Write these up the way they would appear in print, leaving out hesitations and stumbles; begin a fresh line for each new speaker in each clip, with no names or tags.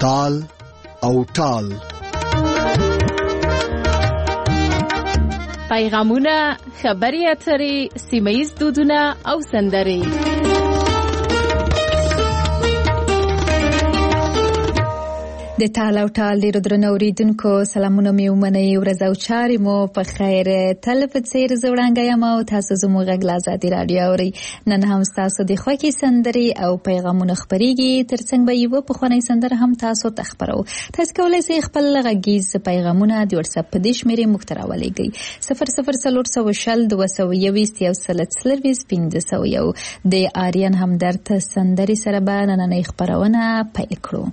تال او ټال.
پیغامونه، خبري اترې، سیمه‌ییز دودونه او سندرې.
د تال او ټال ډیرو درنو اوریدونکو سلامونه مې ومنئ. ورځ او چارې مو په خیر. تل په څیر زه وړانګه یم او تاسو زموږ غږ له ازادي راډیو اورئ. نن هم ستاسو د خوښې سندرې او پیغامونه خپرېږي. ترڅنګ به یوه پخوانۍ سندره هم تاسو ته خپرو. تاسو کولی شئ خپل غږیز پیغامونه د وټساپ په دې شمېرې موږ ته راولېږئ: 0040201501 د آریان همدرد سندرې سره به نننۍ خپرونه پیل کړو.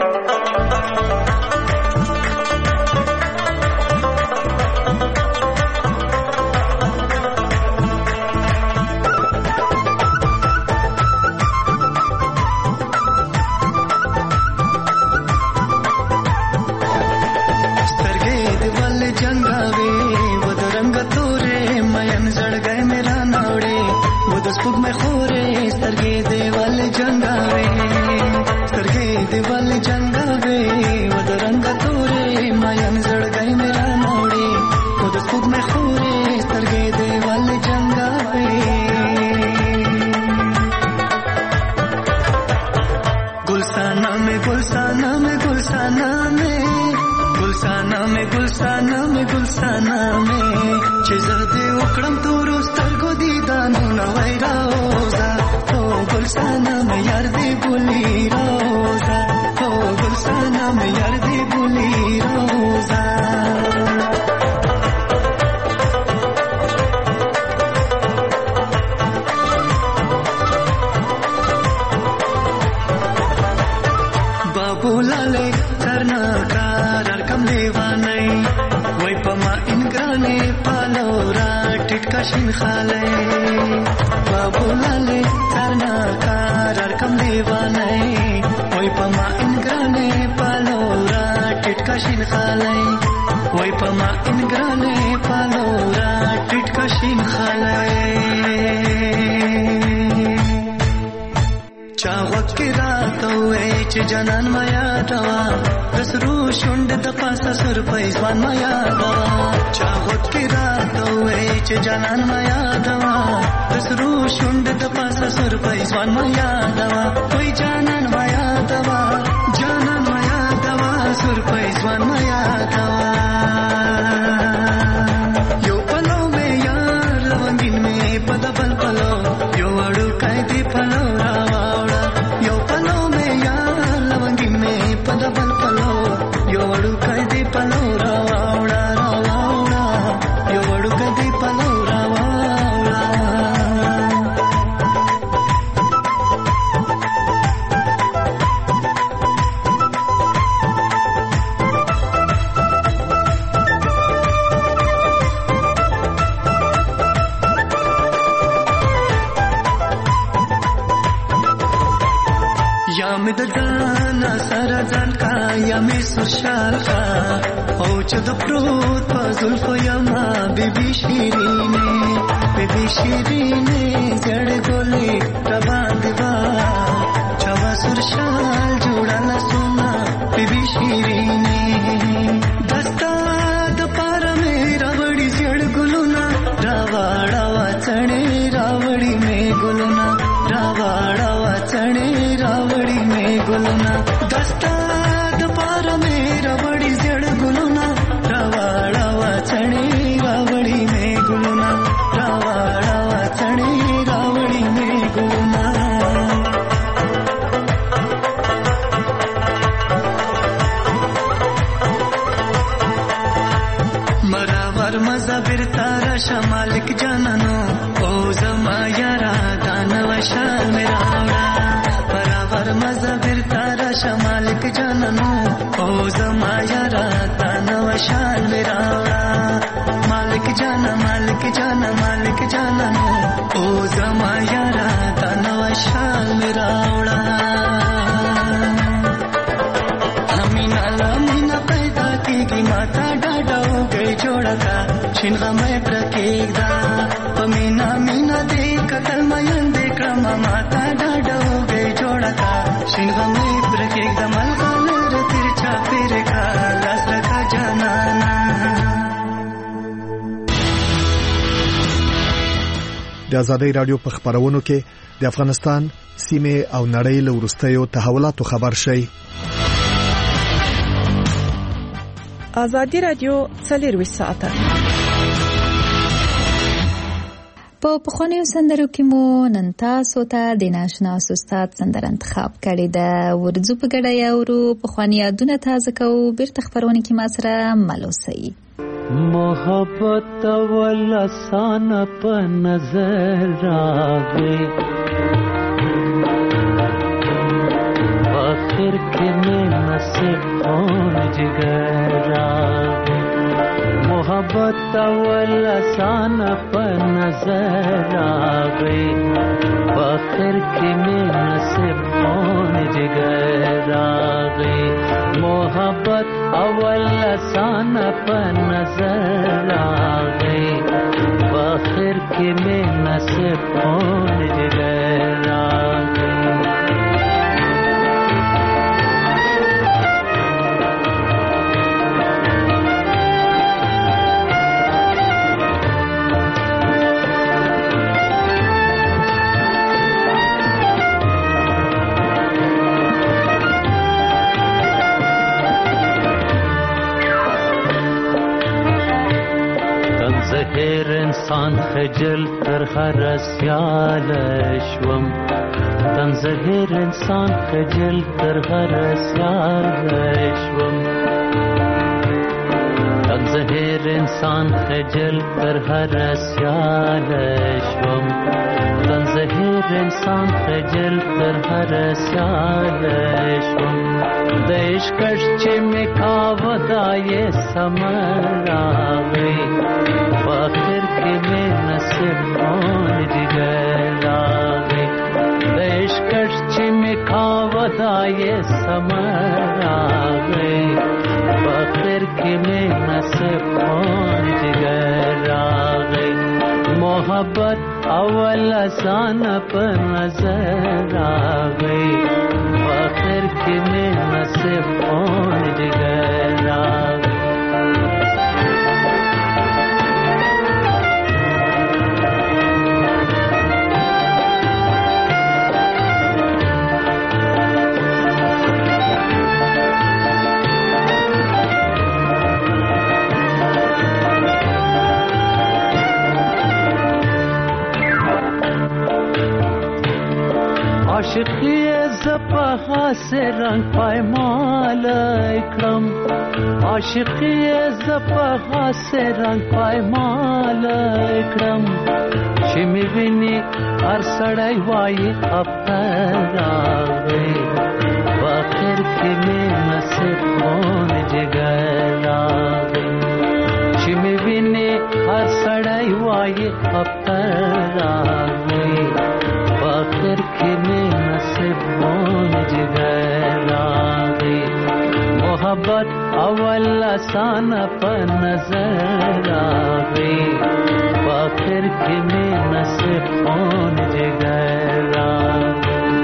جنان مایا دوا دسرو شوند د پاسه سر پېزوان مایا دوا چاغت کی رات وې چې جنان مایا دوا دسرو شوند د پاسه سر پېزوان مایا دوا وای جنان مایا دوا سر پېزوان مایا دوا یو پلو مې یار لونګین مې پدبل پلو یو اړو کای دی پلو راوړا یو پلو مې پدبل پلو یو وړو کای دی پلو راوړا یو وړو کای دی پلو راوړا یا مې د ځانا سره ځان کا یا مې سرشال کا او چې د پروت په زلفو یما بیبي شیرینه زړ ګولې را باندې وا چوا سرشال جوړاله سونا بیبي شیرینه دستا د پار مې راوړي زړ ګلونا راوړا وچړې راوړي مې ګلونا راوړا وچړې راوړي مې ګلونا دستا د پار مې راوړي زړ ګلونا راوړا وچړې راوړي مې ګلونا راوړا وچړې راوړي مې ګلونا مراور مزبر تارا شمالک جانانو او زما یارا دانو شال میرا مراور مزبر تارا شمالک جانانو او زما یارا دانو شال میرا مالک جانا نو او زما یارا دانو شال میرا مینا پیدا کیږي ماتا ډاډو گئی جوړا کا شین غمه پرکېدا پمینا مینا دې کتل مېن دې کړم ماتا ډاډو گئی جوړا کا شین غمه پرکېدا ملګر
د ازادي رادیو په خبرونو کې د افغانستان سیمه او نړۍ له ورستیو تحولاتو خبر شي.
ازادي رادیو 24 ساعته
په پخوانیو سندرو کې مو نن تاسو ته د ناشنا استاد سندره انتخاب کړې ده. ورځو په ګډه یاورو پخوانی یادونه تازه کوو. بیرته خبرونه کې ما سره ملوسي.
محبت ولسان په نظر راغی آخر کې مې نصیب خون جگر راغی محبت ولسان په نظر راغی آخر کې مې نصیب خون جگر راغی محبت اول لسان په نظر آغی آخر کې مې نصیب خون جگر آغی زهر انسان خجل تر هر سیال شوم تن زهر انسان خجل تر هر سیال شوم تن زهر انسان خجل تر هر سیال شوم تن زهر انسان خجل تر هر سیال شوم د عشقش چې میکاو دای سمر آغی آخر کې مې نصیب خون جگر آغی د عشقش چې میکاو دای سمر آغی آخر کې مې نصیب خون جگر آغی محبت اول آسان په نظر آغی آخر کې مې نصیب خون جگر آغی عاشقی زپها سے رنگ پایمال اکرم عاشقی زپها سے رنگ پایمال اکرم چې می ویني هر سړی وایي افتر راغی آخر کې مې نصیب خون جگر راغی چې می ویني هر سړی وایي افتر راغی آخر کې مې نصیب خون جگر راغی محبت اول آسان په نظر راغی آخر کې مې نصیب خون جگر راغی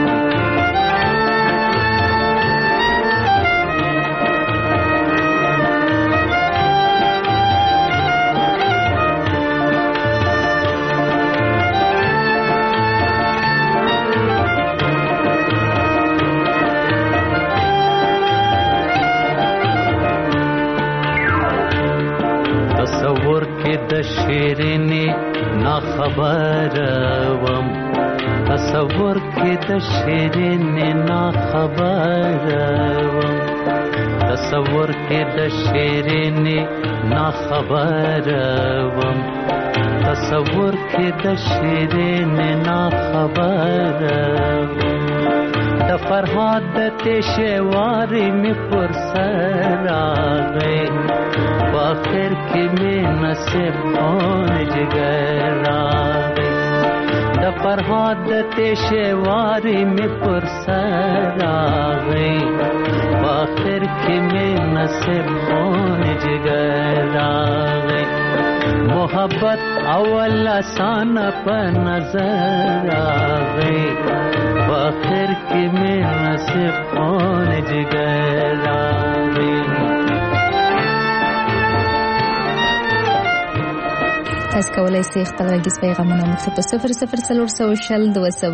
تصور کې د شیرینی نا خبر وم تصور کې د شیرینی نا خبر وم تصور کې د شیرینی نا خبر وم تصور کې د شیرینی نا خبر وم د فرهاد د تشواری می پر سر آغی آخر کې مې نصیب خون جگر آغی د فرهاد د تشواری می پر سر آغی آخر کې مې نصیب خون جگر آغی محبت اول آسان په نظر آغی آخر کې مې نصیب خون جگر آغی.
تاسو کولای شئ خپل غږیز پیغامونه موږ ته په 00400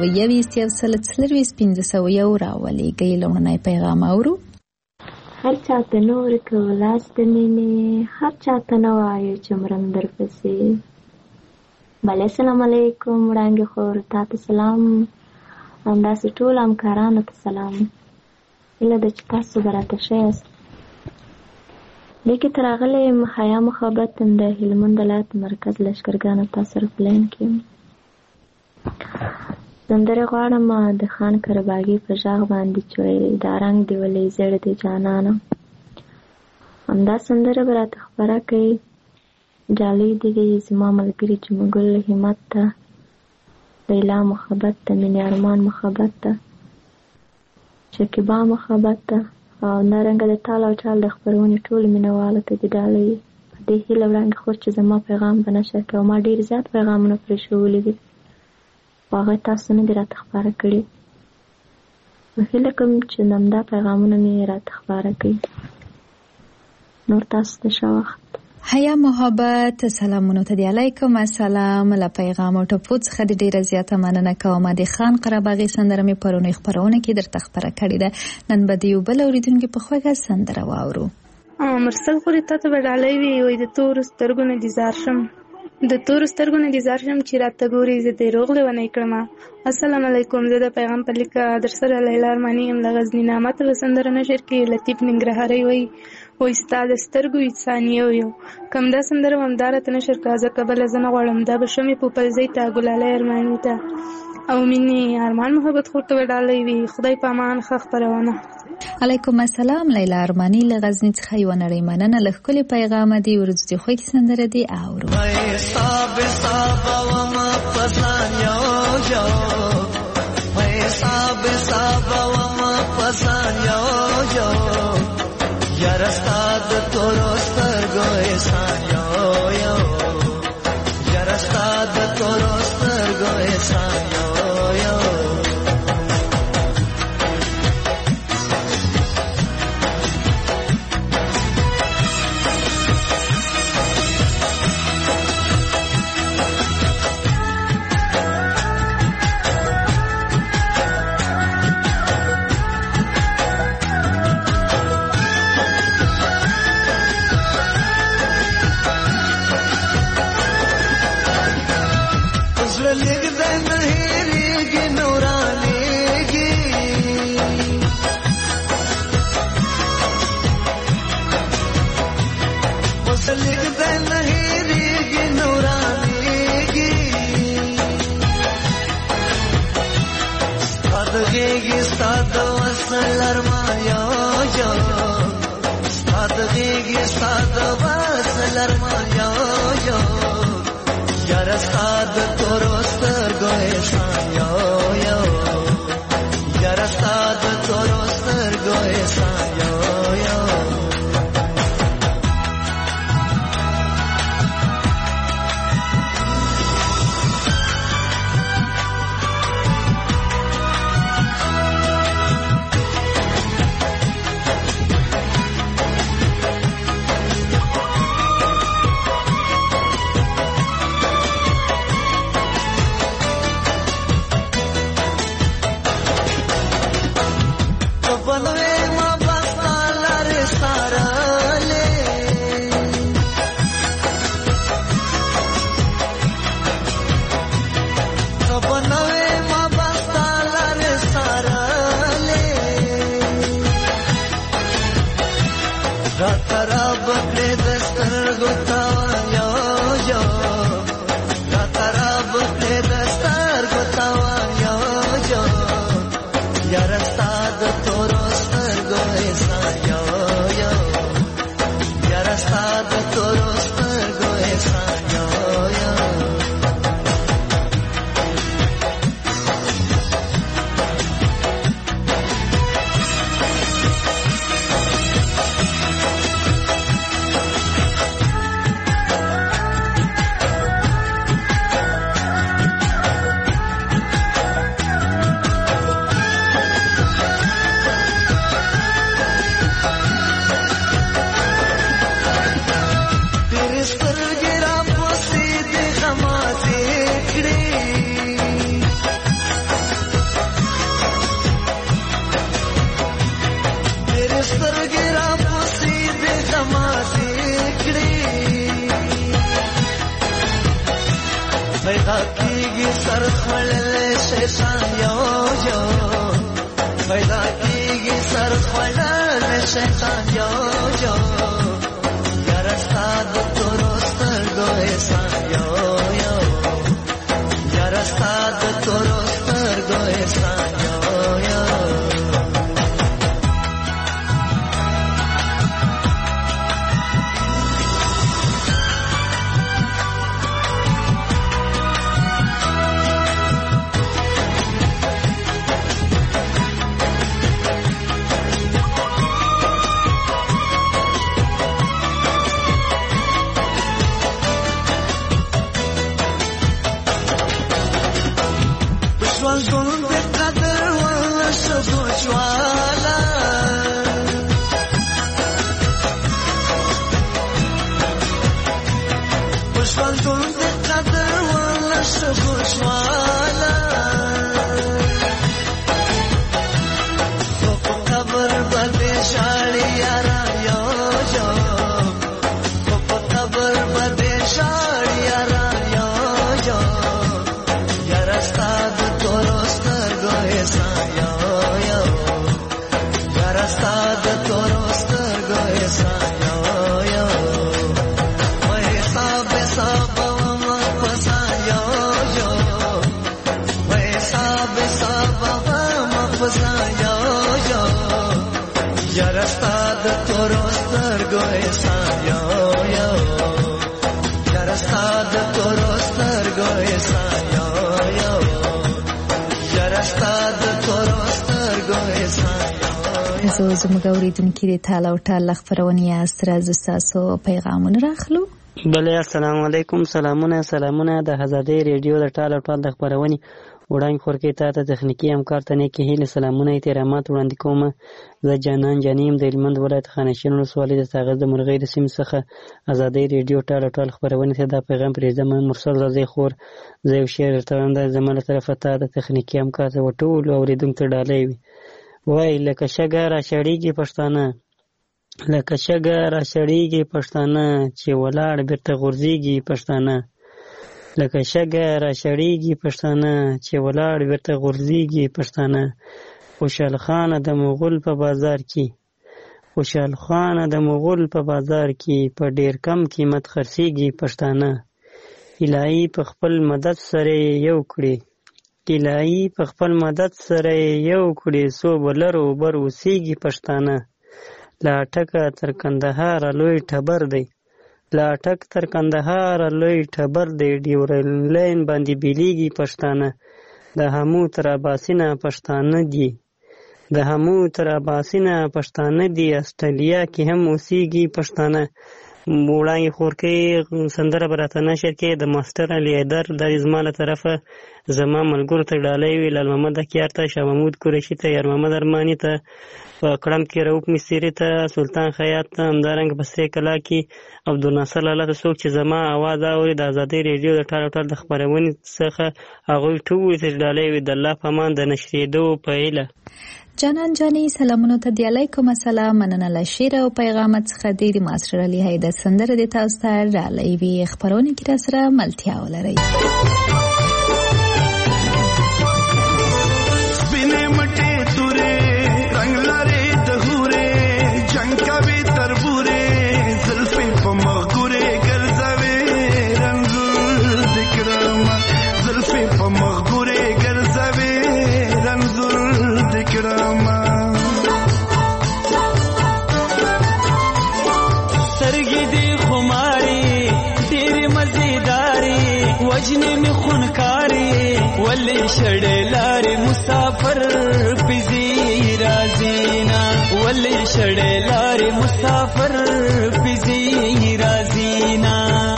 220 راولېږئ. لومړنی پیغام اورو.
هر چاته نور کولاس د مینې، هر چاته نه وایو چې مرم درپسې. بله السلام علیکم وړانګې خور، تا ته سلام، همداسې ټول همکارانو ته سلام. هیله ده چې تاسو به راته ښه یاست. دې کې ته راغلی یم حیا محبت د هلمند ولایت مرکز لښکرګانو تاسو سره په لاین کې یم. سندرې غواړم د خان کرباغي په غږ باندې چې وایي دا رنګ دې ولې زیړ دی جانانه. همدا سندره به راته خپره کوي. ډالۍ دې وي زما ملګري جمګل همت ته، لیلا محبت ته، مینې ارمان محبت ته، شکیبا محبت ته، او نارنګه د تال او چال د خپرونې ټولو مینهوالو ته دې ډالۍ وي. په دې هیله وړاندې خور چې زما پیغام به نشر کړي، او ما ډېر زیات پیغامونه پرې ښوولي دي، خو هغه تاسو نه دي راته خپاره کړي. نو هیله کوم چې همدا پیغامونه مې راته خپاره کړي. نور تاسو ته ښه وخت.
حیا محبت سلامونو ته دی. علیکم السلام. له پیغام او ټپو څخه د ډیره زیاته مننه کوم. د خان قرباغي سندره مې پرونی خبرونه کې درته خبره کړې ده. نن به د یو بل اوریدونکو په خوږه سندره واورو.
مرسل خوري ته به ډالۍ وي وای د تور سترګو نه دیزار شم، د تور سترګو نه دیزار شم چې راته ګوري زه دې روغ لیونی کړم. السلام علیکم. زه د پیغام په لیکه در سره لیلا ارماني یم. د غزنی نامه ته سندره نشر کې لطیف ننګرهاري وای وای ستا د سترګو انسانیو یو کم دا سندره همداره ته نشر کړه. ځکه بله زه نه غواړم دا به شمې پوپلزۍ ته، ګلالۍ ارماني ته او مینې ارمان محبت خور ته به ډالۍ وي. خدای په امان ښه خپرونه.
علیکم السلام. لیلا ارماني له غزنی څخه یو نړۍ مننه له ښکلي پیغامه دی. ورځې خوږې سندره دی اورو.
Yarastad torostar goesan yo yo, yarastad torostar goesan yo yo. سر خوړلې شیطان یو یو پیدا کیږي سر خوړلې شیطان یو یو یاره ستا د تورو سترګو احسان یو یو یاره ستا د تورو سترګو احسان یو یو
زموږ اورېدونکي د تال او ټال خپرونې سره ستاسو پیغامونه راخلو.
بله السلام علیکم. سلامونه د آزادۍ ریډیو د ټال او ټال د خپرونې وړاندې خورکې ته د تخنیکي همکار ته نیکې هیلې سلامونه احترامات وړاندې کوم. زه جانان جانیم د هلمند ولایت خانشین ولسوالۍ د ساغر د مرغۍ د سیمې څخه آزادۍ ریډیو ټال او ټال خپرونې ته دا پیغام پرېږدم. مرسل رضی خور زه یو شعر درته وایم، دا زما له طرفه ته د تخنیکي همکار ته ټولو اورېدونکو ته ډالۍ وي. وای لکه شګه را شړېږي پښتانه، لکه شګه را شړېږي پښتانه چې ولاړ بیرته غورځېږي پښتانه، لکه شګه را شړېږي پښتانه چې ولاړ بیرته غورځېږي پښتانه. خوشحال خان د مغول په بازار کې، خوشحال خان د مغول په بازار کې په ډیر کم قیمت خرڅېږي پښتانه. الهي په خپل مدد سره یو کړي، الهي په خپل مدد سره یو کړي څو بلرو بر اوسېږي پښتانه. لا ټکه تر کندهار لوی ټبر دی، لا ټک تر کندهار لوی ټبر دی، ډیورلاین باندې بیلیږي پښتانه. د همو تر اباسینه پښتانه دي، د همو تر اباسینه پښتانه دي، استرالیا کې هم اوسېږي پښتانه. وړاندې خورکې سندره به راته نشر کې د ماسټر علي حیدر دا زما له طرفه زما ملګرو ته ډالۍ وي، لال محمد اکیار ته، شاه محمود قریشي ته، یار محمد ارماني ته، په کړم کې رؤف مصري ته، سلطان خیاط ته، همدارنګه په سرې کلا کې عبدالناصر لاله ته. څوک چې زما اواز اوري د ازادۍ ریډیو د ټال او ټال د خپرونې څخه هغوی ټول ته ډالۍ وي. د الله په امان د نشرېدو په هیله.
جانان جانی سلامونو ته دی علیکم السلام. مننه له شعر او پیغامات څخه د ماسټر علي حیدر سندره د تاسو ته ډالۍ وي. خبرونه کې را سره ملتیا ولرئ.
سپینې مټې تورې رنگ لري د هورې جنگ کوي تربورې زلفې په مغورې ګرځوي رنځور د کرم زلفې په مغورې ګرځوي رنځور د کرم.
سترګې دې خماري ډېرې مزېداري وجنې مې خونکاري ولې شړې لارې مسافر پزي رازینا ولې شړې لارې مسافر پزي رازینا.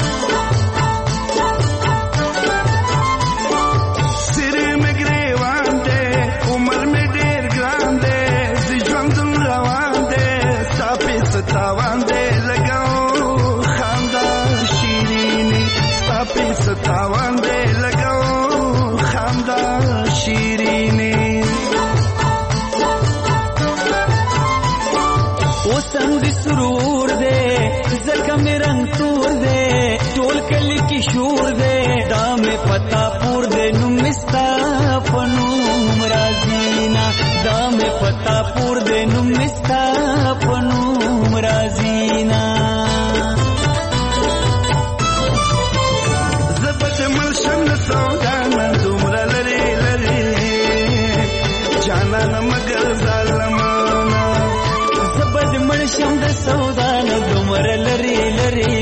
سر مې ګریوان دې عمر مې ډېر ګران دې زه ژوند روان دې ستا په ستاوان دې لګاو خندا شیریني ستا په ستاوان دې لګاو خندا شیریني.
اوسم دې سرور دې زکه مې رنگ تور دې ټول کلی کې شور دې دا مې پتا پور دې نو پتا پور دې نوم مستا پنوم رازینا
زبد ملشم سودانا دومره لري لري جانان مگر ظالمانا
زبد ملشم د سودانا دومره لري لري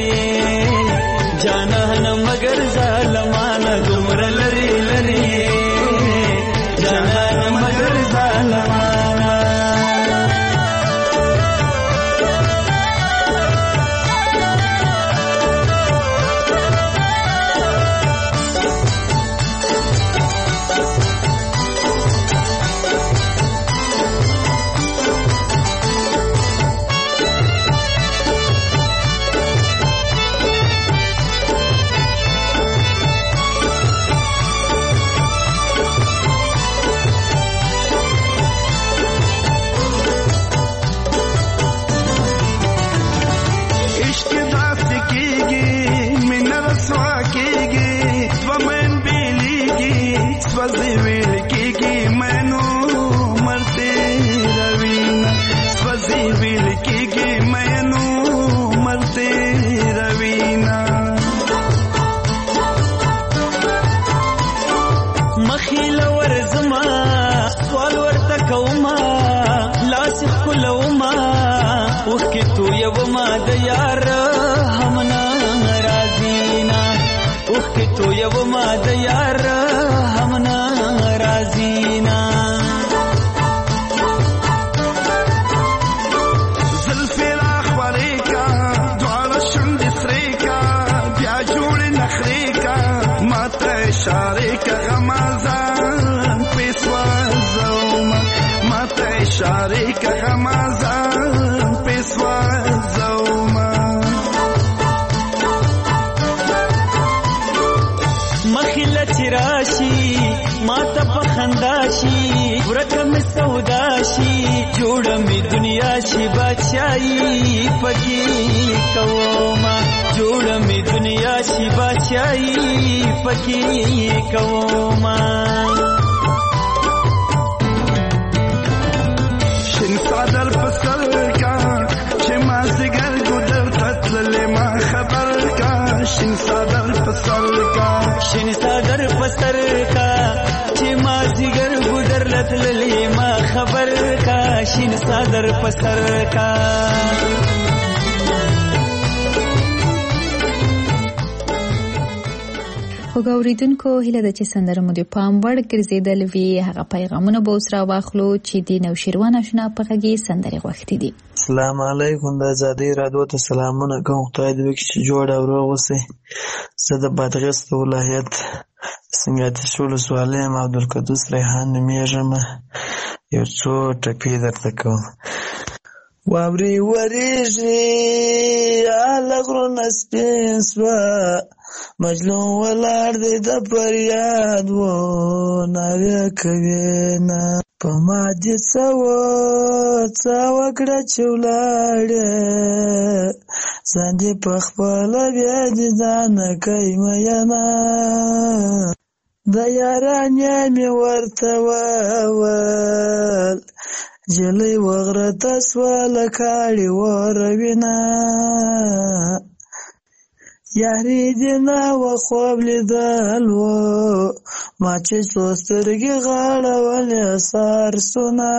جانان مگر ظالمانا دومره لري لري جانان مگر ظالمانا
Swazi vil kiki mainu marte ravina Swazi vil kiki mainu marte ravina
مخیل ورزما سوال ورته کوما لاسخ کولوما وکي تو یو ما د یار همنا رازینا وکي تو یو ما د یار همنا رازینا
زلفی اخباری کا دوار شند سریکا بیا جوړ نخری کا ماته اشاره کا غمازان پیسوا زوما ماته اشاره کا غمازان پیسوا زوما
مخیله چراشی ماته پخنداشی ورکم سوداشی جوړه می دنیا شي بادشاہي پکی کوما جوړه می دنیا شي بادشاہي پکی کوما
شین صدر پسر کا چې ما زګر ګدر تل ما خبر کا شین صدر پسر کا
شین صدر پسر کا چې ما زګر ګدر لتل ما خبر کا شین صدر پسر کا
وګوریدونکو هیله ده چې سندره مو د پام وړ ګرځیدل وي هغه پیغامونه به اوس را واخلو چې د نوشیروان آشنا په غږی سندرې غوښتي دي.
السلام علیکم د آزادۍ رادیو ته سلامونه کوم. خدای دې وکړي چې جوړ او روغ اوسئ. زه د بادغیس ولایت سنګاتیش ولسوالۍ یم. عبدالقدوس ریحان نومیږم. یو څو ټپې درته کوم. واورې وریږي هله غرونه سپین سوه مجنون ولاړ دی د فریاد و نارې کوي نه په ما دې څه وکړه چې ولاړې ځان دې پخپله بیا دې ځانه کوي مینه د یارانې مې ورته وویل جلۍ وغرته سوه له کاړې وروینه یاري دې نه وه خوب لیدل و ما چې څو سترګې غاړولې سارسونه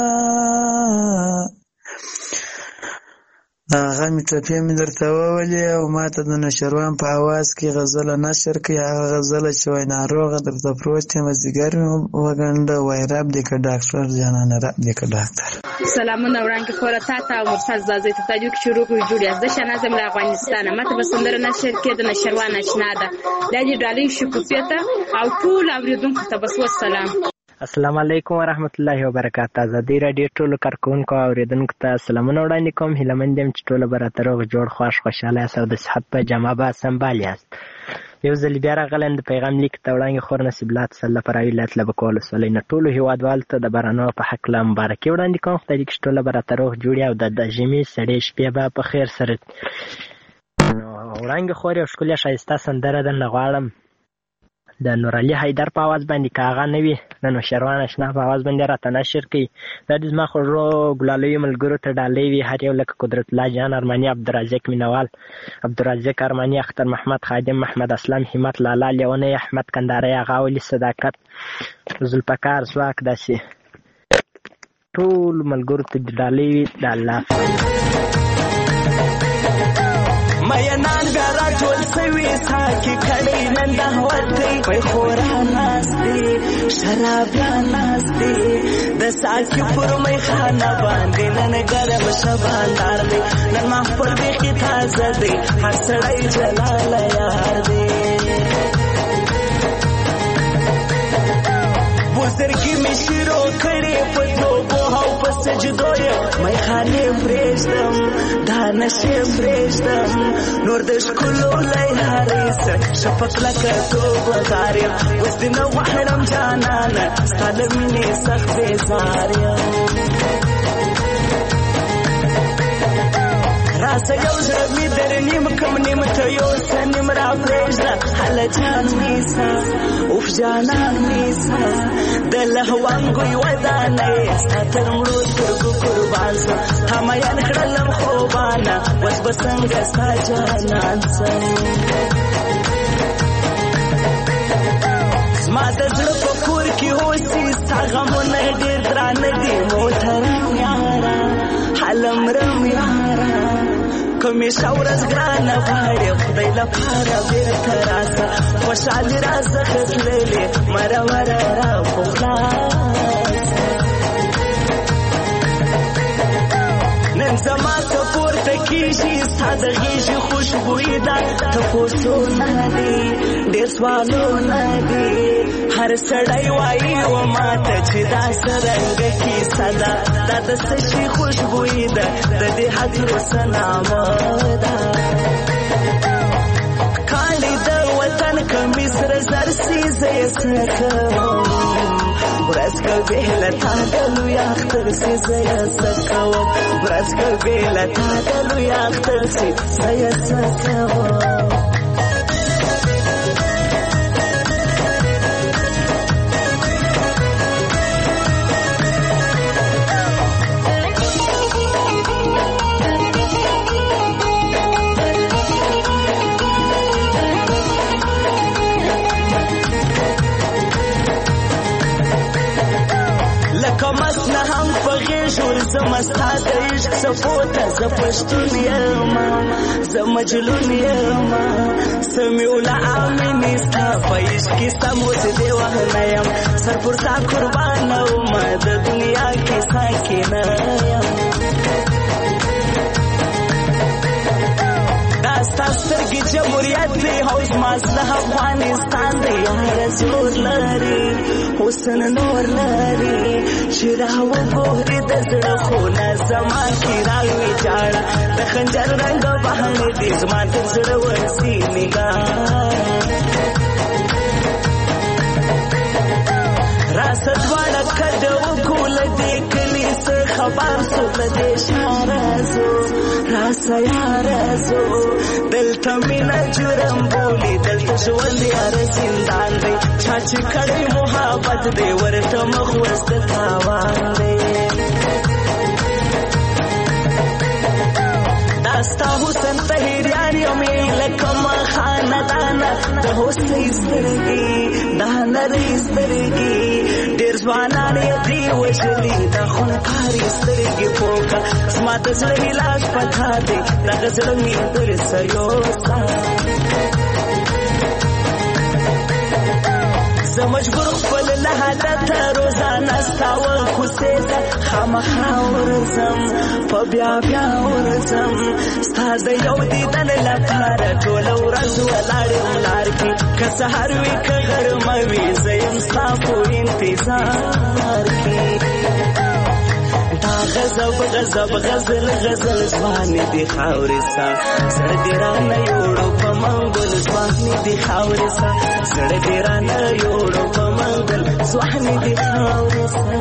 هغه مې ټپې مې درته وولې او ما ته د نشروان په اواز کې غزله نشر کړي. هغه غزله چې وایي ناروغه درته پروت یم مازدیګر مې وګنډه وایي رب دې که ډاکټر جانانه رب دې که ډاکټر.
سلامونه وړاندې خوره تا ته او مرسل زازۍ ته تاجو کې شروع کړو جوړ یاست. زه شهناز یم له افغانستانه. ماته به سندره نشر کې د نشروان آشنا ده دا دې ډالۍ شکوفیه ته او ټول اورېدونکو ته بس والسلام.
السلام علیکم ورحمت الله وبرکاته. آزادۍ راډیو ټولو کارکوونکو او اورېدونکو ته سلامونه وړاندې کوم. هیله مند یم چې ټوله به راته روغ جوړ خوښ خوشحاله یاست او د صحت په جامه به سنبال یاست. یو ځل بیا راغلم د پیغام لیک ته وړاندې خور نصیب الله تسلی فرعي ولایت لبک ولسوالۍ نه ټولو هېوادوالو ته د بارانو په هکله مبارکي وړاندې کوم. خدای دې چې ټوله به راته روغ جوړ او د ژمي سړې شپې به په خیر سره. نو وړاندې خور یو ښکلې ښایسته سندره درنه غواړم د نور علي حیدر په आवाज باندې کاغه نه وي د نوشروان اشنا په आवाज باندې راته نشر کوي. دا د زما خوږو ګلالوي ملګرو ته ډالۍ وي هر یو لکه قدرت الله جان ارماني عبدالرزاق مینوال عبدالرزاق ارماني اختر محمد خادم محمد اسلام همت لالا لیونی احمد کنداري غاولي صداقت ذوالفقار زواک داسې ټول ملګرو ته ډالۍ وي د الله
مینان بیا راټول سوي ساکي کړي نن د هوتۍ پی خورا ناست دي شرابیان ناست دي د ساکي پر میخانه باندې نن ګرم شباندار دی نن محفل بیخي تازه دی هر سړی جلاله یار دی بزرګي مې شروع کړې په توبو او په سجدو یې میخانې پرېږدم دا نشې پرېږدم نور د ښکلو لیارې سه شفق لکه توبهدار یم اوس دې نه غواړم جانانه ستا له مینې سخت بېزار یم راسه یو زړه مې در نیم کم نیم ته یوسه نیم را پرېږده هله جان نیسه اوف جانان نیسه د لهوانګوی ودانه یې ستا تر مړو سترګو قربان سم تا میان کړلم خوبانه اوس به څنګه ستا جانان سم زما د زړه په کور کې اوسي ستا غمونه ډېر درانه دي موټرم یاره هلمرم یاره کمیشه ورځ ګرانه غواړې خدای لپاره بېرته راسه خوشحالي راڅخه تللې مرمره را په خلاصه نن زما ته پورته کېږي ستا د غېږې خوشبویي ده تپوسونه دي ډېر سوالونه دي هر سړی وایي و ماته چې دا څرنګه کیسه ده دا د څه شي خوشبویي ده د دې هجرو څه نامه ده کاڼي د وطن کمیس سره زر سي زه یې څه کوم ورځ که بېله تا د لوی اختر سي زه یې څه کوم ورځ که بېله تا د لوی اختر سي زه یې څه کوم کمسنه هم په غېږ ورځم ستا د عشق څپو ته زه پښتون یم زه مجنون یم سمیوله امینې ستا په عشق کې سم اوس دې وهنه یم سر پر تا قربانه ومه د دنیا کې ساکنه یم دا ستا سترګې جمهوریت دی او زما زړه افغانستان دی یاره زور لري حسن نور لري چې راوګورې د زړه خونه زما کې راویجاړه د خنجر رنګ بهانې دي زما د زړه ورسي نګاره راسه دواړه کډه وکړو له دې کلي څه خبر سو له دې ښاره ځو راسه یاره ځو دلته مینه جرم بولي دلته ژوند یاره زندان دی چا چې کړی محبت دی ورته مخ اوس د تاوان دی دا ستا حسن طهیریان یمې لکه خاندانه د هوسۍ سترګې دا نرۍ سترګې ډېر ځوانان یې دې وژلي دا خونکارې سترګې پوکه زما د زړه علاج پتا دی دغه زړه مې درڅه یوسه زه مجبور خپل له حالته روزانه ستا ورکوڅې ته خامخا ورځم په بیا بیا ورځم ستا د یو دیدن لپاره ټوله ورځ ولاړ یم لار کې که سهار وي که غرمه وي زه یم ستا په انتظار کې دا غضب غضب غزل غزل ځوانې دي خاورې ستا زړه دې رانه یوړو په منګل ځوانې دي خاورې ستا زړه دې رانه یوړو په منګل ځوانې دي خاورې ستا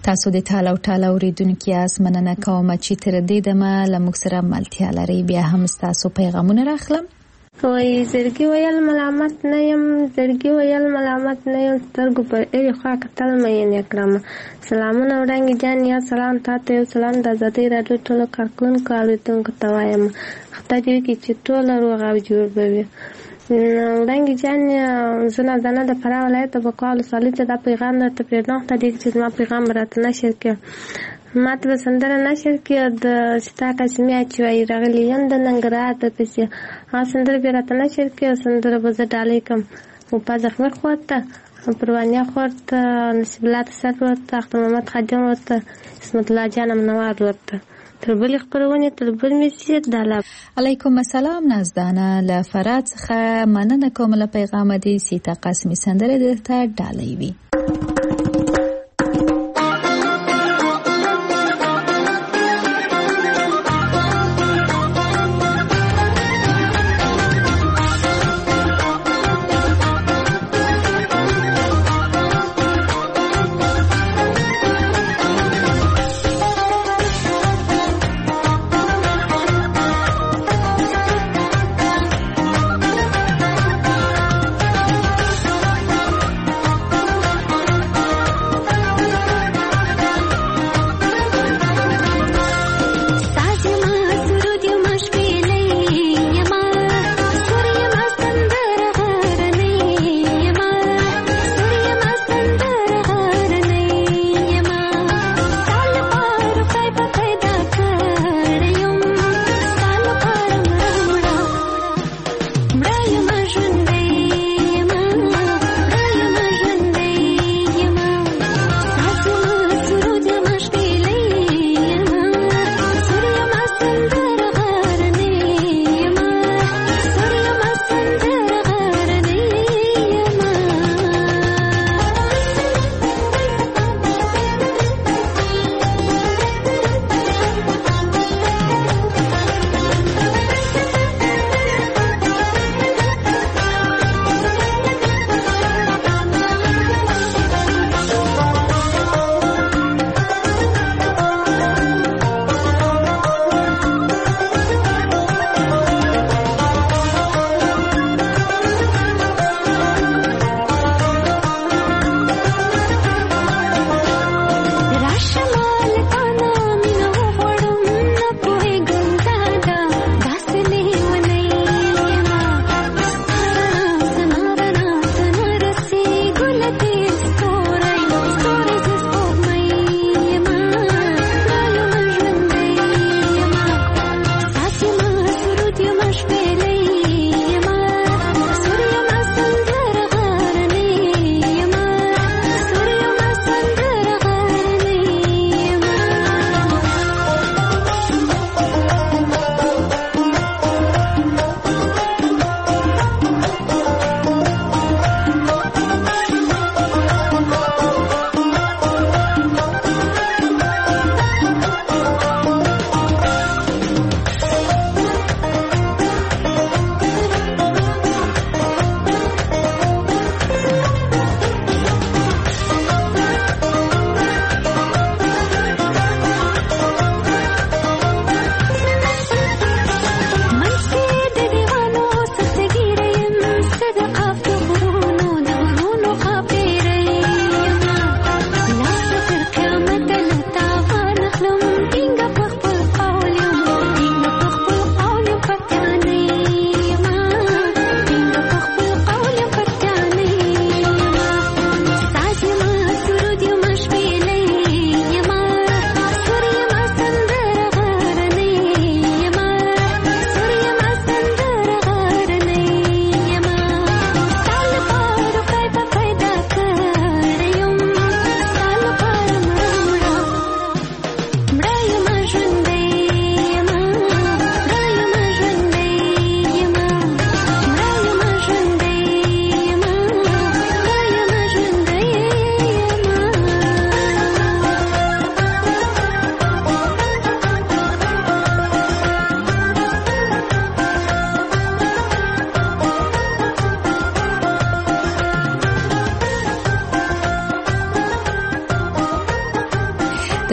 تاسو د ټال او ټال اوریدونکو یاست. مننه کوم چې تر دې دمه له موږ سره ملتیا لري. بیا هم تاسو پیغامونه راخلم.
وای زړګي ویل ملامت نه یم، زړګي ویل ملامت نه یم، سترګو پر اړې خوا کتل مې نه کړم. سلامونه وړانګې جان، یا سلام تاته، یو سلام د ازادۍ راډیو ټولو کارکونکو اوریدونکو ته وایم. خدای دې وکړي چې ټول روغ او جوړ به وي. وړانګې جان، زه نازنه د فراه ولایت د بقال ولسوالۍ ته دا پیغام درته پرېږدم. خدای دې چې زما پیغام به راته نشر کړي. ما ته به سندره نشر کړي د ستا قاسمي اچوایي راغلي یم د ننګرهار د پسې. هغه سندره به راته نشر کړي او سندره به زه ډالۍ کړم. وپا زخمي خور ته، پروانیا خور ته، نصیب الله تسر ورته، اختر محمد خادم ورته، اسمت الله جان منوار ورته. تر بلې خپرونې تر بل میسیت دالا.
علیکم السلام نازدانه له فرات څخه مننه کوم له پیغام دې سیتا قاسمي سندره درته ډالۍ وي.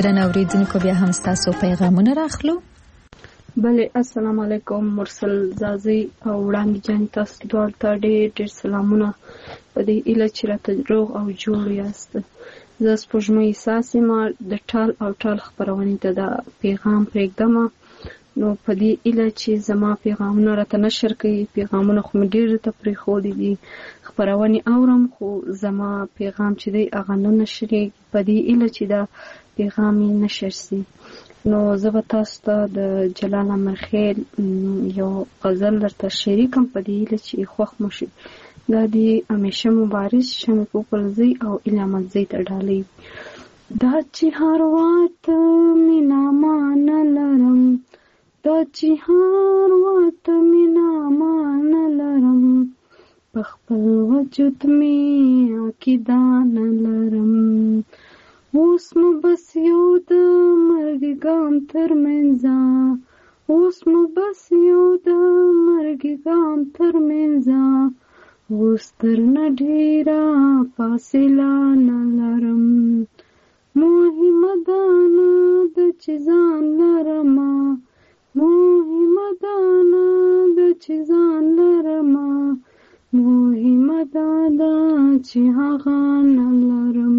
درنو اوریدونکو بیا هم ستاسو پیغامونه راخلو.
بله السلام علیکم مرسل زازي او وړاندې جان تاسو دواړو ته ډېر سلامونه په دې ایله چې راته روغ او جوړ یاست. زه سپوږمۍ احساس یم د ټال او ټال خپرونې ته دا پیغام پرېږدم نو په دې ایله چې زما پیغامونه راته نشر کوي پیغامونه خو مې ډېر ته پرېښودي دي خپرونې اورم خو زما پیغام چې دی هغه نه نشرېږي په دې ایله چې دا پیغام یې نشر سي. نو زه به تاسو ته د جلال امرخیل یو غزل درته شریکم په دې هیله چې خوښ مو شي. دا د همیشه مبارز شمع پوپلزی او علامتزی ته ډالۍ. دا چې هر وخت مینا مان لرم دا چې هر وخت مینا مان لرم په خپل وجود مې عقیده نه لرم اوس مو بس یو د مرګ ګام تر منځه اوس مو بس یو د مرګ ګام تر منځه اوس تر نه ډېره فاصله نه لرم مهمه ده نه ده چې ځان لرمه مهمه ده نه ده چې ځان لرمه مهمه ده چې هغه نه لرم.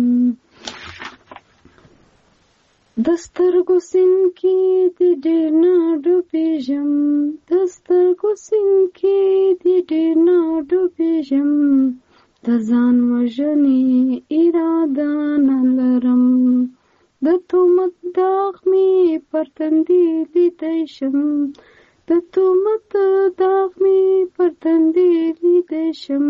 د سترګو سیند کې د ډېر نه ډوبېږم د سترګو سیند کې د ډېر نه ډوبېږم د ځان وژنې اراده نه لرم د تهمت داغ مې پر تندي لیدی شم د تهمت داغ مې پر تندي لیدی شم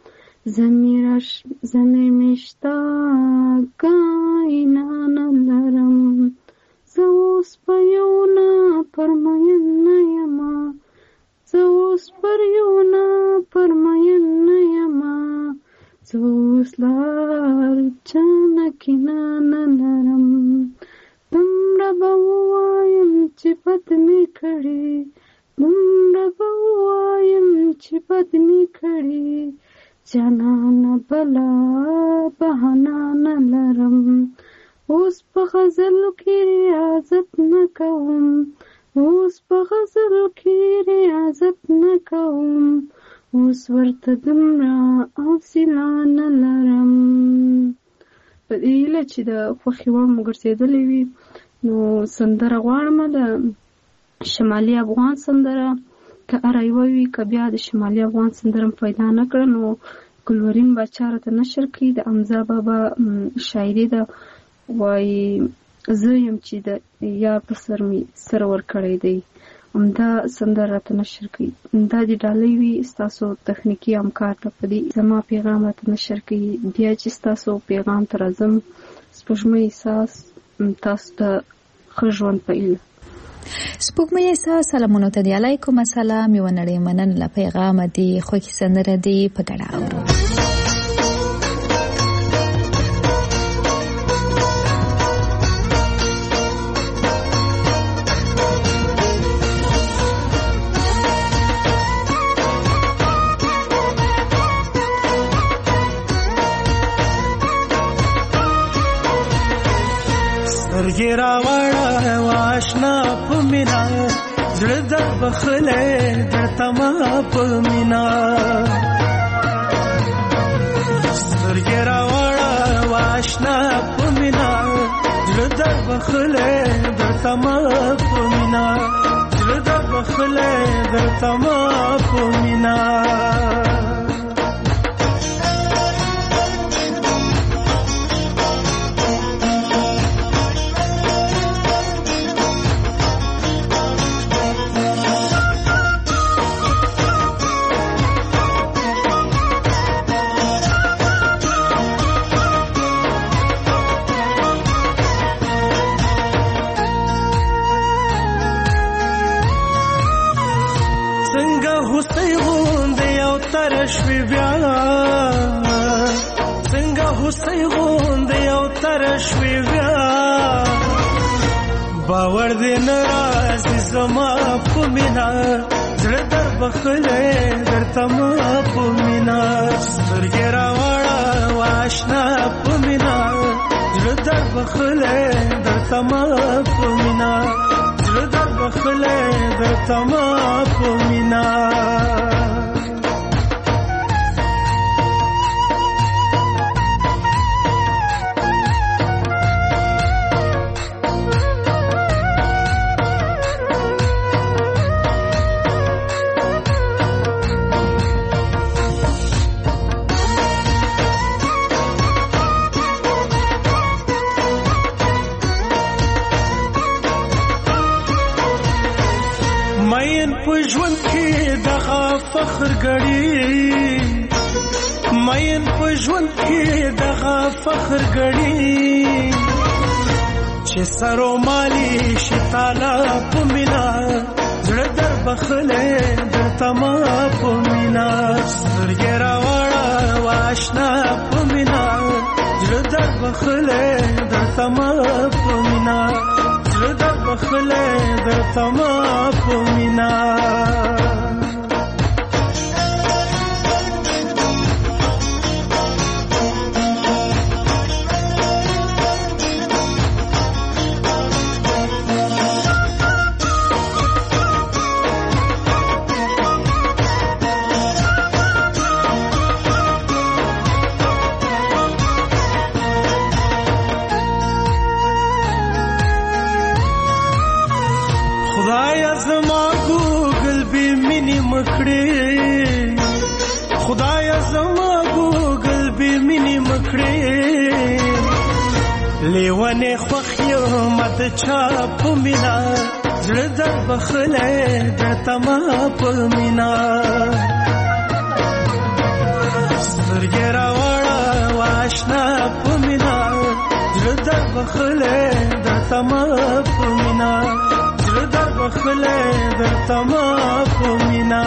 زمیر مې شته ګاینا نه لرم زه اوس په یو نه پرمین نه یمه زه اوس پر یو نه پرمین نه یمه زه اوس لار چا نه کینه نه لرم دومره به ووایم چې بد مې کړي دومره به ووایم چې بد مې کړي جانانه بلا بهانه نه لرم اوس په غزل کې ریاضت نه کوم اوس په غزل کې ریاضت نه کوم اوس ورته دومره حوصله نه لرم. په دې هیله چې د خوښې وړ مو ګرځېدلې وي نو سندره غواړم د شمالي افغان سندره که اره یوه وي که بیا د شمالي افغان سندره م پیدا نه کړه نو ګلورین باچا راته نشر کړي د حمزه بابا شاعري ده وایي زه یم چې د یار په سر مې سر ورکړی دی همدا سندره راته نشر کړي. دا د ډالۍ وي ستاسو تخنیکي همکار ته په دې زما پیغام راته نشر کړي بیا چې ستاسو پیغام ته راځم سپوږمۍ احساس تاسو ته ښه ژوند په ایله.
سپوږمۍ احساس سلامونه ته دی علیکم السلام یو نړۍ مننه پیغام دی خوږی سندره دی په ګډه اورو.
سترګې راوړه واشنا په مینا زړه در بخلې درته ما په مینا سترګې راوړه واشنا په مینا زړه در بخلې درته ما په مینا زړه در بخلې درته ما په مینا شوی بیا څنګه هوسۍ غوندې یو تر شوی بیا باور دې نه راځي زما په مینا زړه در بخلې درته ما په مینا سترګې راوړه واشنا په مینا زړه در
بخله درته ما په مینا زړه در بخله درته ما په مینا فخر غړي مین په ژوند کې دغه فخر غړي چې سرو مالي شتاله په مینا زړه در بخله درته ما په مینا سترګې راوړه واشنا په مینا زړه در بخله درته ما په مینا زړه در بخله درته ما په مینا خدایا زما ګوګل به مینې مکړې لیوانې خوښ یم د چا په مینا زړه در بخله درته ما په مینا سترګې راوړه واشنا په مینا زړه در بخله درته ما په مینا زړه در بخله درته ما په مینا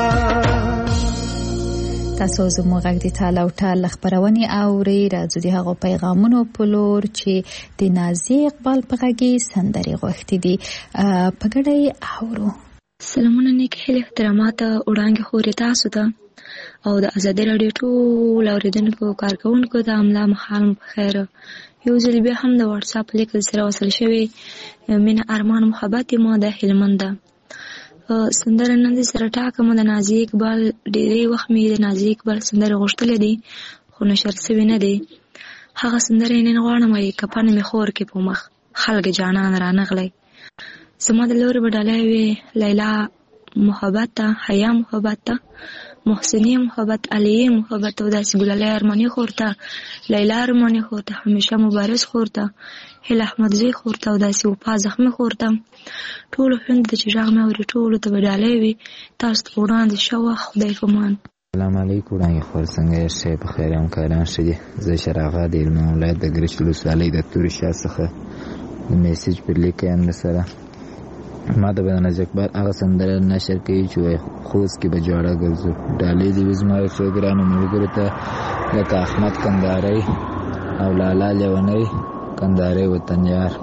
تاسو زموږ غږ د تعالی او تعالی خبرونه اوري راځي د هغه پیغامونو په لور چې د نازي اقبال په غږی سندري غوښتي دي په ګډه اورو.
سلامونه نیک هیله احترامات وړاندې خوري تاسو ته او د ازادي رادیو ټول اوریدونکو کارکونکو ته املا مخالم بخیر. یو ځل بیا هم د واتس اپ لیک سره وصل شوی من ارمان محبت ما د هلمند سندره نن سره ټاکم د نازي اقبال ډېری وخت مې د نازي اقبال سندره غوښتلې دي خو نشر شوی نه دی. هغه سندره نن غواړم چې کپن مې خور کې په مخ خلک جانان رانغلی زما د لور بدلای وی لیلا محبت ته حیا محبت ته محسنی محبت علی محبت او داس ګلالای ارمانی خورته لیلا ارمانی خورته همیشه مبارز خورته هل احمدزی خورته او داس وفا زخمی خورته ټول هند چې ژغ مې اوري ټول ته بدلای وی تاسو وړاندې شو خدای فمان.
السلام علیکم رنګ خور څنګه شې په خیر هم کاران شې زه شراغه د علم ولایت د ګرشلو سالي د تور شاه څخه میسج په لیکه ان سره ما د بیان اقبال هغه سندره نشر کوي چې خوځ کې به جوړه ګرځو ډالې دی وزما پروګرام موږ ته لکه احمد کندهاري او لالا لیونی کندهاري وطن یار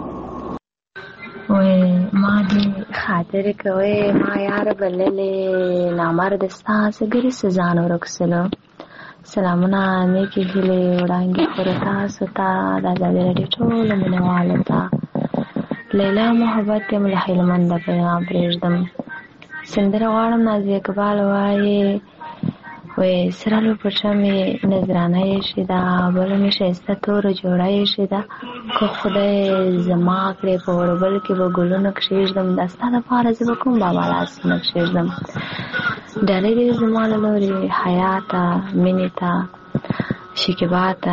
وای ما دې خاطر کوي ما یار بللې نامر د ستاسو ګری سزان ورکسلو سلامونه نیکی هیله وړاندې خورتا ستا د ازادي رادیو ټول منوالو ته لیلا محبت ته مل هلمند پیغام پرېږدم سندره غواړم نازي اقبال وایي وای سرالو پرچمې نظرانه یې شي دا بل مې شایسته تور جوړه یې شي دا که خدای زما کړې په وربل کې به ګلونه کښېږدم دا ستا دپاره زه به کوم بابا لاسونه کښېږدم ډالۍ دې زما له لورې حیا ته مینې ته شکیبا ته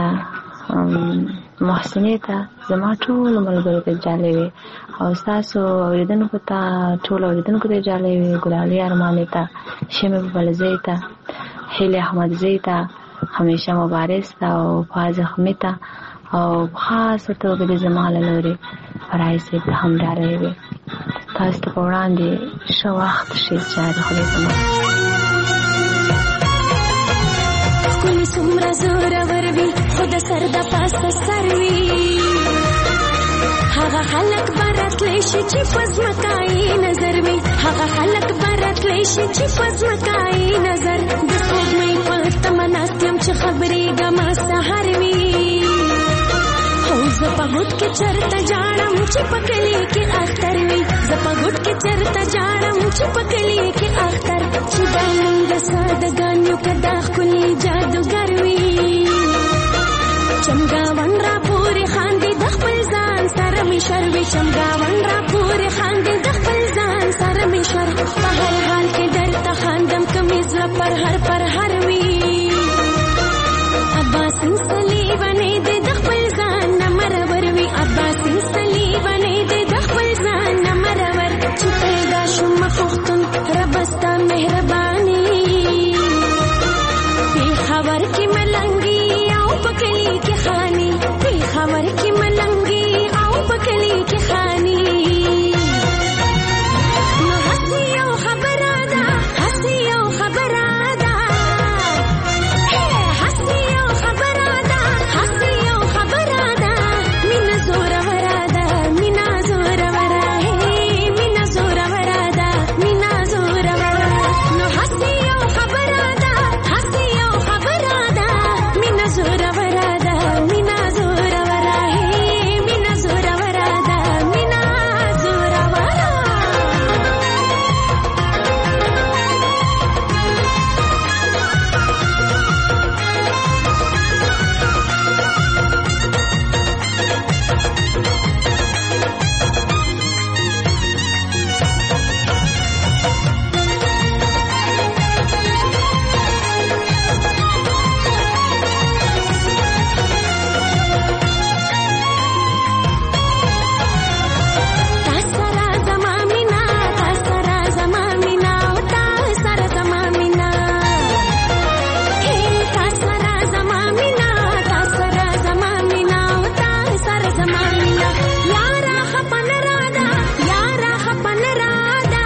محسنې ته زما ټول ملګرو ته جالۍ وي او ستاسو اورېدونکو ته ټول اورېدونکو ته جالۍ وي ګلالۍ ارمانې ته شمې ببلزۍ ته هیلې احمدزۍ ته همیشه مبارز ته او وفا زخمي ته او په خاصه توګه د زما له لورې فرایض صاحب ته هم ډالۍ وي تاسو ته په وړاندې ښه وخت شي چې د خدای زما
ښکلي څومره زورور وي خو د سر د پاسه سر وي هغه خلک به راتلی شي چې په ځمکایي نظر وي هغه خلک به راتلی شي چې په ځمکایي نظر د سپوږمۍ په تمه ناست یم چې خبرېږمه سهار وي او زه په गुट के चरता जाड़ा मुझे पकली के अख्तर वी जपा गुट के चरता जाड़ा मुझे पकली के अख्तर चिदानी दसाद गान्यो कदा खुली जादूगर वी चमगावन را پورې خاندي د خپل ځان سره مې شر وي چمګاون را پورې خاندي د خپل ځان سره مې شر په هر حال کې درته خاندم کمیز له پر هر وي عباس سلی ونې دې د خپل ځان نه مرور وي عباس سلی ونې دې د خپل ځان نه مرور چې پیدا شوم مخختون رب ستا مهرباني په خبر کې ملنګي او پکلی کې خاني په خبر کې ملنګي او پکلی کې خاني نو حسي او خبره ده حسي او خبره ده حسي او خبره ده حسي او خبره ده مینا زور ورا ده مینا زور ورا مینا زور ورا ده مینا زور ورا نو حسي او خبره ده حسي او خبره ده مینا زور ورا ده مینا زور ورا مینا زور ورا ده مینا زور ورا تاسرا زما مینا تاسرا زما مینا او تاسرا زما مینا تاسرا زما مینا تاسرا زما مینا او تاسرا زما مینا یارا خپن رادا یارا خپن رادا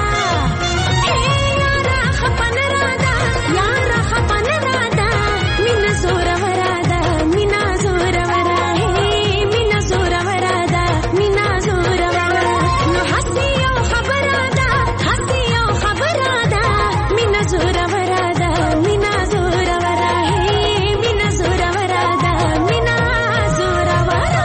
یارا خپن رادا یارا خپن رادا مینا زور ورادا مینا زور ورا مینا زور ورادا مینا زور ورا نو حسي او خبره ده حسي او خبره ده مینا زور ورادا مینا زور ورا مینا زور ورادا مینا زور ورا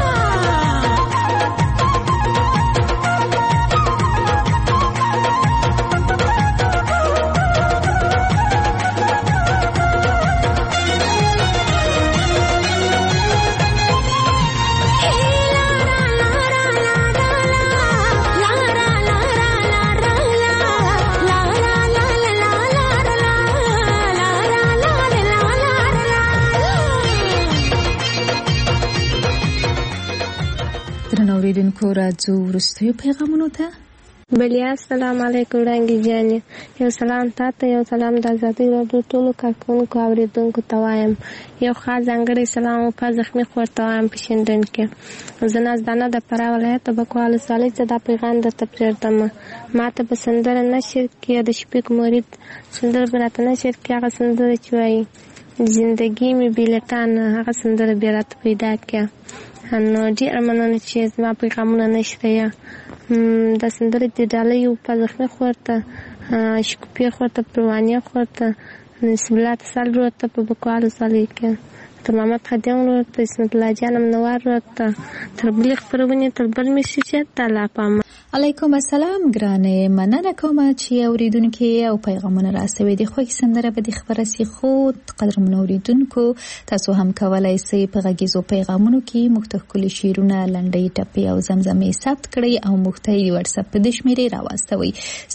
درنو اوریدونکو راځو وروستیو پیغامونو ته.
بلیا السلام علیکم وړانګې جانې یو سلام تاته یو سلام د ازادۍ راډیو ټولو کارکوونکو اورېدونکو ته وایم یو خاص ځانګړی سلام په زخمي خور ته وایم په شینډن کې زه نازدانه د فراه ولایت بکوال ولسوالۍ څخه دا پیغام درته پرېږدم ما ته په سندره نشر کې د شفیق مرید سندره به راته نشر کې هغه سندره چې وایي زندګي مې بېلټان هغه سندره بیا راته پیدا کړه نو ډېره مننه چې زما پیغامونه نشته د سندرې د ډالۍ په زخمي خور ته شکوپي خور ته پروانیه خور ته نصیب الله تسل ورور ته په بکوال ولسوالۍ کې تر محمد خدیم ورور ته اسمت الله جان منور ورور ته تر بلې خپرونې تر بل میسیچ ته لا پام
علیکم السلام ګرانې مننه کوم چې اوریدونکو او پیغامونه راسوي د خوښ سندره به د خبره سي خو قدرمن اوریدونکو تاسو هم کولای شئ په غږیزو پیغامونو کې مختلف شعرونه لنډۍ ټپې او زمزمې ثبت کړئ او مختلف واتس اپ د شمیرې راوستوي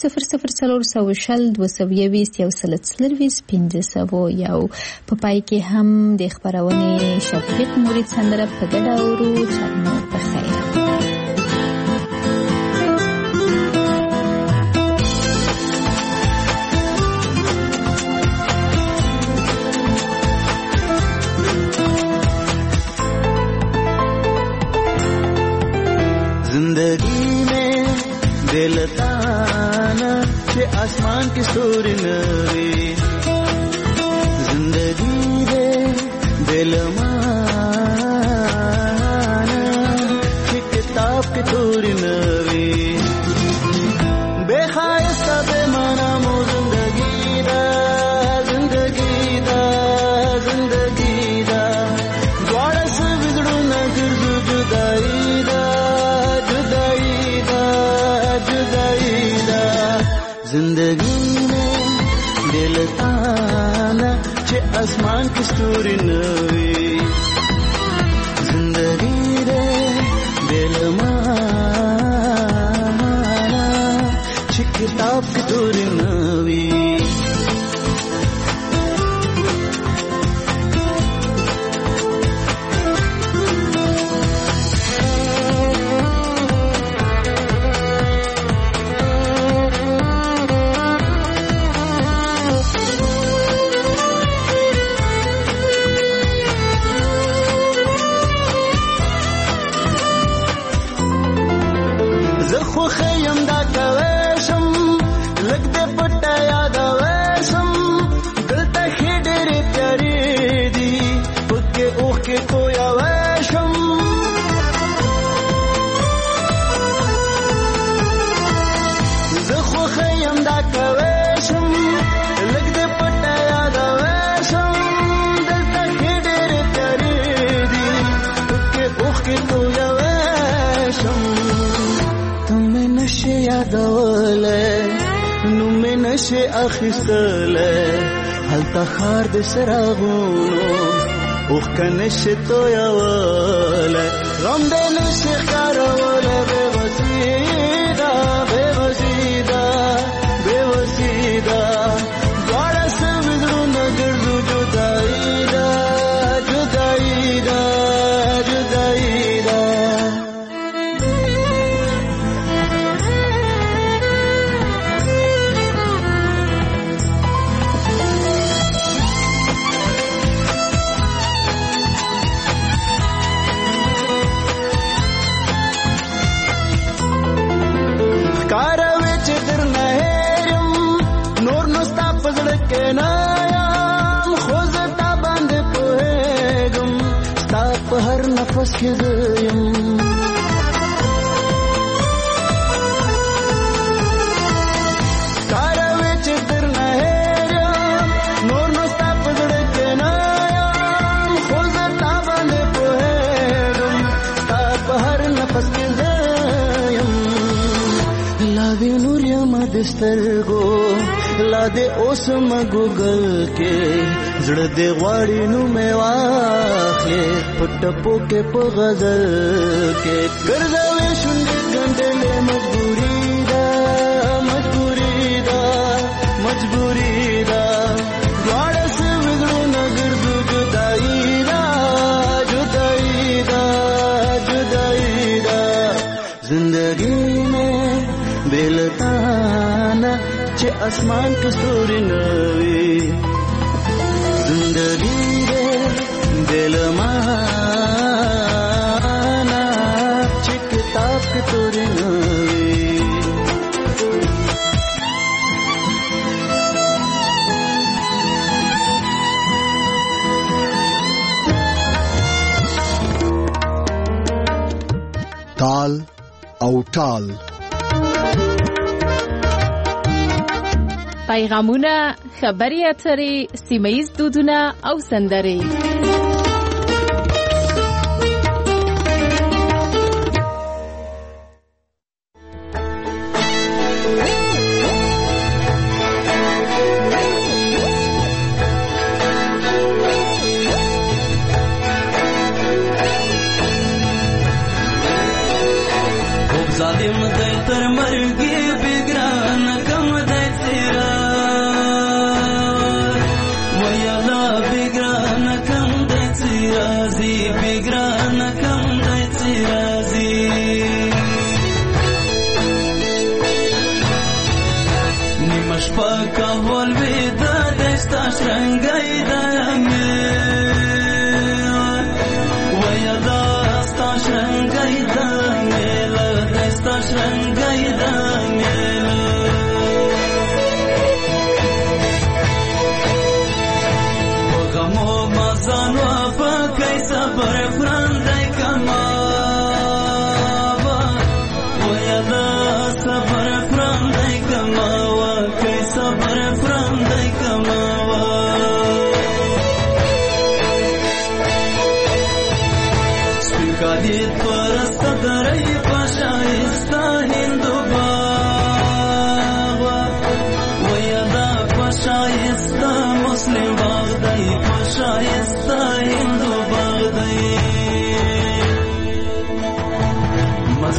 004020 یو په پای کې هم د خبرونې شفیق مرید سندره په ګډه اورو چرنو په خیر
जिंदगी में दिलताना के आसमान की सूरी नवी जिंदगी दे दिलमाना के किताब की तूरी नवी बेखायस्ता बेमाना मो जिंदगी दा द्वारा से बिगड़ू न गिरजू जुदाई आसमान की स्तूरी नवी जिंदगी रे बेलमाना ची किताब की स्तूरी नवी خیم دا کوشم لګ دې پټه یاد وشم دلته کې ډېرې پیارې دي پکې اوښکې تویا وشم زه خو خیم دا کوشم لګ دې پټه یاد وشم دلته کې ډېرې پیارې دي پکې اوښکې تویا وشم نشه یادوله نو مې نشه اخیستله هلته خار د سراغونو اوښکه نشه تویوله غم دې نشه ښکاروله بېوسیده بېوسیده بېوسیده دواړه سوي زړونه ګرځو جدایي ده جدایي ده جدایي ده هر نفس کې زیم کاروي چې درنه هېرم نور نو ستا په زړه کې نه یم خو زه تا باندې پوهېږم ستا په هر نفس کې زیم لا دې نور یم د سترګو لا دې اوس مګوګل کې زړه دې غواړي نو مې واخلې پټپو کې په غزل کې ګرځوي شونډې ګنډلې مجبوري ده مجبوري ده مجبوري ده دواړه سوي زړونه ګرځو جدایي ده جدایي ده جدایي ده زندګي مې بې له تا نه چې اسمان کې ستوري نه وي زندگی रे दिल माना چې کتاب کې تورې نه وي
تال او ټال
پیغامونه خبري اترې سیمه‌ییز دودونه او سندرې
ظالم دی تر مرګي بګران کم دی تیرا ویلا بګران کم دی تیرا زی بګران کم دی تیرا زی نیمش پاکا ول ودا دستا شرنګای دمه ویلا ستا شرنګای دمه شرنګای دمه وګمو مزانو په کیسه پر فرندای کما ویلا صبر فرندای کما وا کیسه پر فرندای کما سپکادی پرست درای پاشایستا هندو باغ ویدا پاشایستا مسلم باغ دای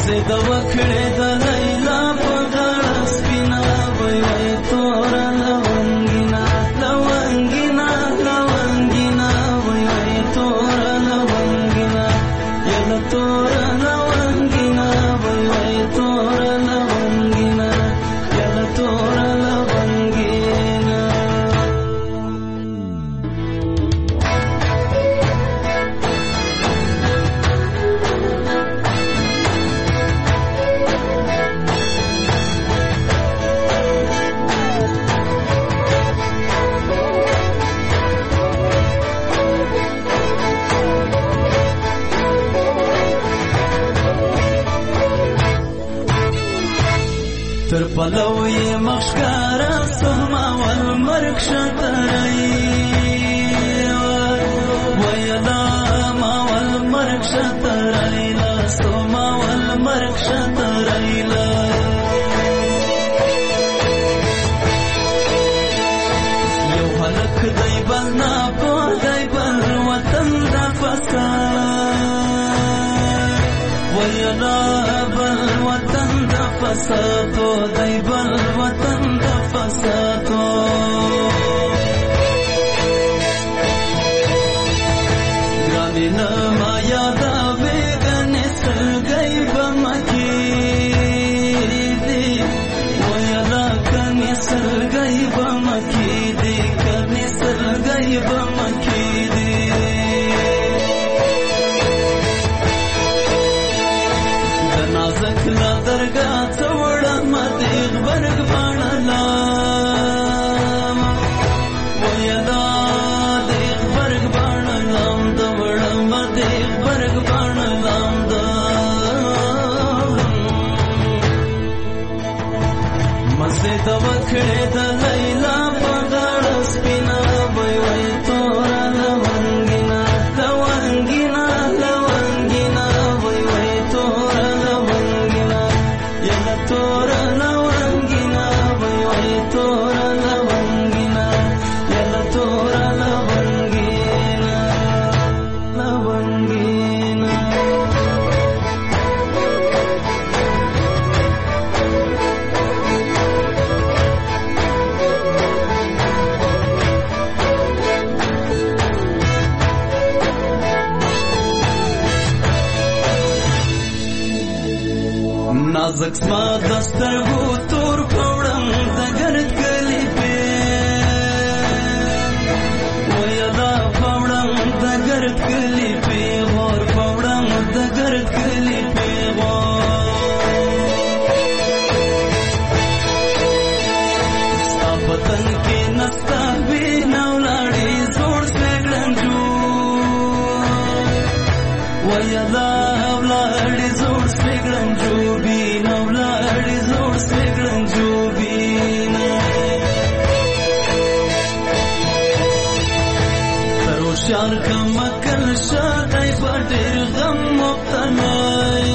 مزه د وکړې د لیلا په غاړه سپینا وای وای تور لونګینا لونګینا لونګینا وای وای تور لونګینا یل تور لونګینا وای وای تور لونګینا یل تور لونګینا تر پلوی مخشکارا سما والمرک شترئی ویلا ما والمرک شترئی سما والمرک شترئی یو حلق دی بلنا پو دی بل وطن دا فساد ویلا بل وطن دا فسادو دی بل وطن دا فسادو گرانی نما یادا بیگنی سلگئی بمکی دی ویلا کنی سلگئی بمکی دی کنی سلگئی بمکی دی دنازک لا درگاہ توڑا مدیغ برگ بانلا ویلا دیغ برگ بانلام دوڑا مدیغ برگ بانلام مزه د وکړې د لیلا په غاړه سپینا وای وای تور لونګینا لونګینا لونګینا وای وای تور لونګینا یلا تور لونګینا وای وای تور لونګینا یلا تور لونګینا لونګینا نازک سما دسترگو تور پوڑم دگرد گلی پی ویلا پوڑم دگرد گلی پی غور پوڑم دگرد گلی پی غور ستا پتن کی نستا بی نولاڑی زور سیگرن جو ویلا اولاڑی زور سیگرن جو شار کمکل شادای پټیر غم مبتلای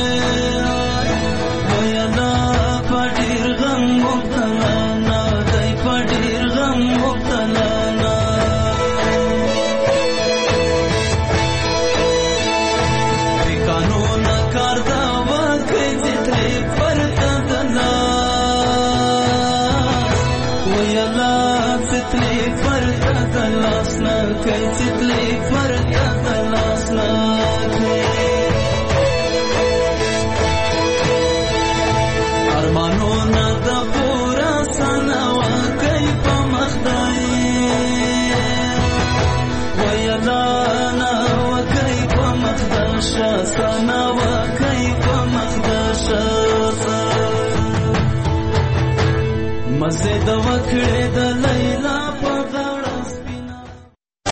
ویلا پټیر غم مبتلا نا دای پټیر غم مبتلا نا د قانون کار دا وکړي چې پرتا دنا ویلا ستلی پرتا دلاسنا کای ستلی پرتا دلاسنا ارمانو نا د پورا سنا وکای په مخدای ویلا نا وکای په مخداش سنا وکای په مخداش مزه د وکړې د لای